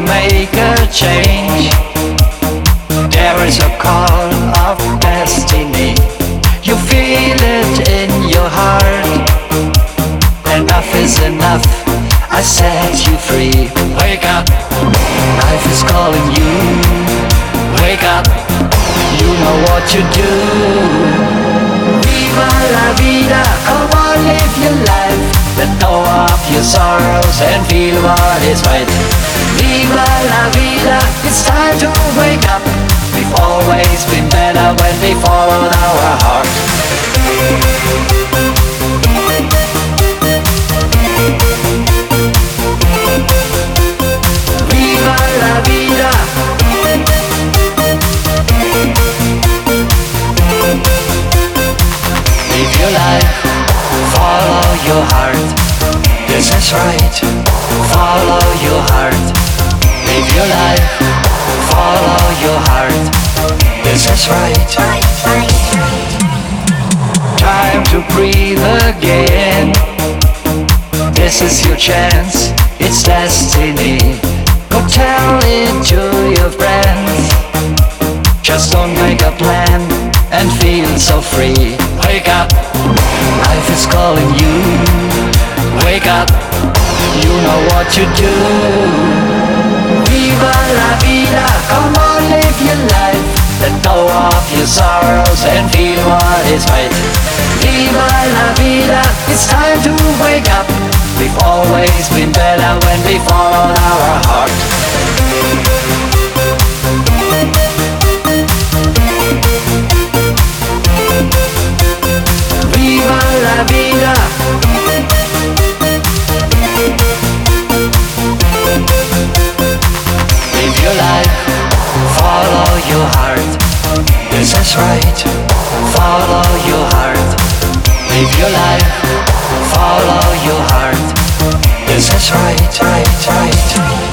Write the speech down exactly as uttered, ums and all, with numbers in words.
make a change. There is a call of destiny. You feel it in your heart. Enough is enough, I set you free. Wake up, life is calling you. Wake up, you know what to do. Viva la vida, come on, live your life. Let go of your sorrows and feel what is right. Viva la vida, it's time to wake up. We've always been better when we followed our heart. Viva la vida. Live your life, follow your heart. This is right, follow your heart. Live your life, follow your heart. This is right. Time to breathe again. This is your chance, it's destiny. Go tell it to your friends. Just don't make a plan and feel so free. Wake up, life is calling you. Wake up, you know what to do. Viva la vida, come on, live your life. Let go of your sorrows and feel what is right. Viva la vida, it's time to wake up. We've always been better when we followed our heart. Viva la vida. Live your life, follow your heart. This is right, follow your heart. Live your life, follow your heart. This is right, right, right.